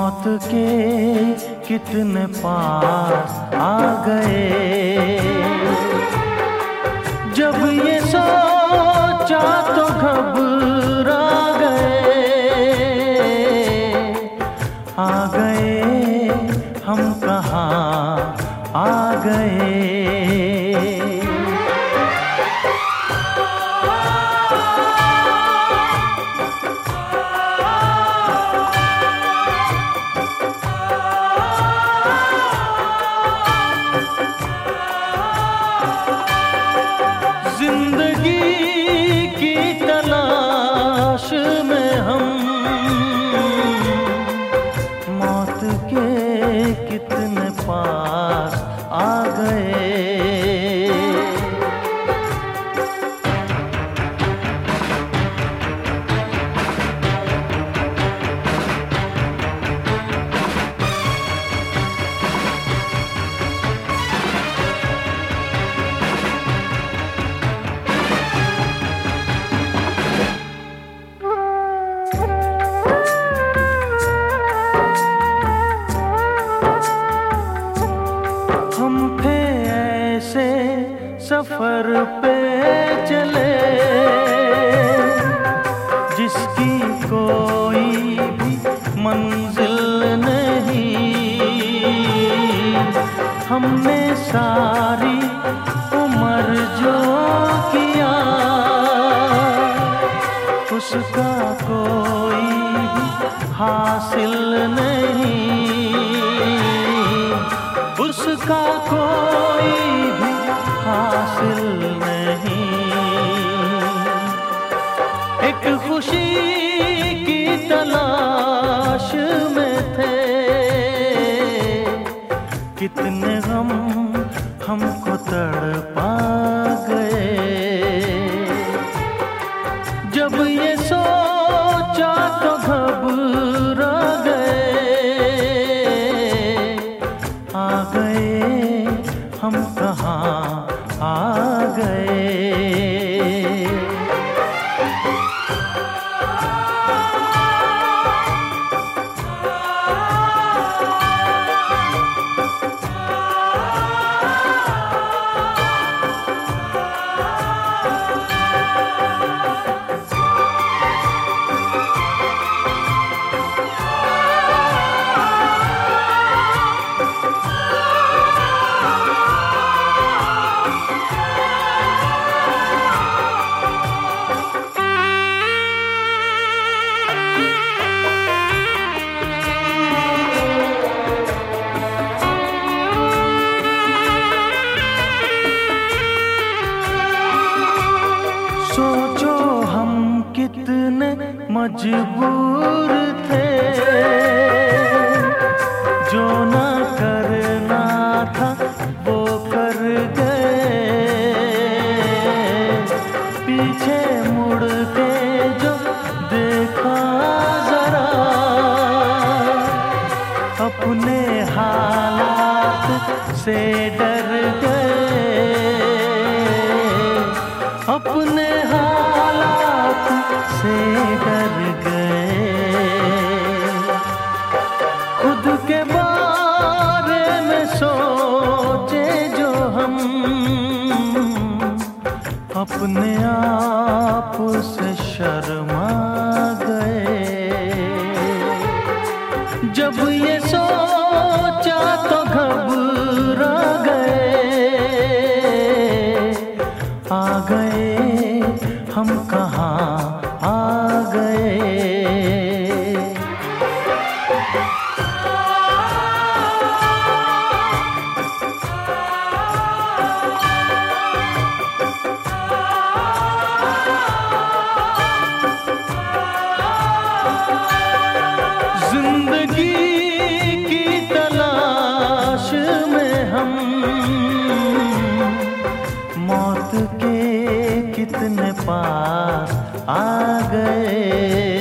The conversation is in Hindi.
मौत के कितने पास आ गए। जब ये सोचा तो घबरा गए। आ गए हम कहाँ आ गए। जिंदगी की तलाश में हम मौत के कितने पास आ गए। हम थे ऐसे सफर पे चले जिसकी कोई भी मंजिल नहीं। हमने सारी उम्र जो किया उसका कोई भी हासिल नहीं। उसका कोई भी हासिल नहीं। एक खुशी की तलाश में थे। कितने गम हमको तड़पा गए। जब ये सोचा तो घबरा गए। आ गए हम कहाँ आ गए। सोचो हम कितने मजबूर थे। जो न करना था वो कर गए। पीछे मुड़ के जो देखा जरा अपने हालात से डर गए। अपने हालात से डर गए। खुद के बारे में सोचे जो हम अपने आप से शर्मा गए। जब ये सोचा तो घबरा गए। आ गए हम कहाँ आ गए। जिंदगी की तलाश में हम मौत के कितने पास आ गए।